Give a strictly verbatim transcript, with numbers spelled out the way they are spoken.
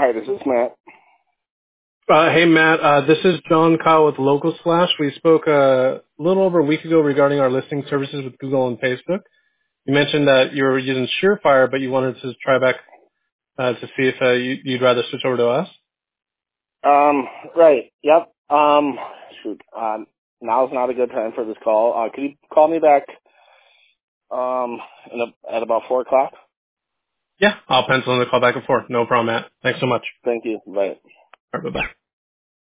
Hi, this is Matt. Uh, hey, Matt. Uh, this is John Kyle with Local Slash. We spoke uh, a little over a week ago regarding our listing services with Google and Facebook. You mentioned that you were using Surefire, but you wanted to try back uh, to see if uh, you, you'd rather switch over to us. Um, right. Yep. Um, shoot. Um, now's not a good time for this call. Uh, could you call me back um in a, at about four o'clock? Yeah, I'll pencil in the call back and forth. No problem, Matt. Thanks so much. Thank you. Bye. All right, bye-bye.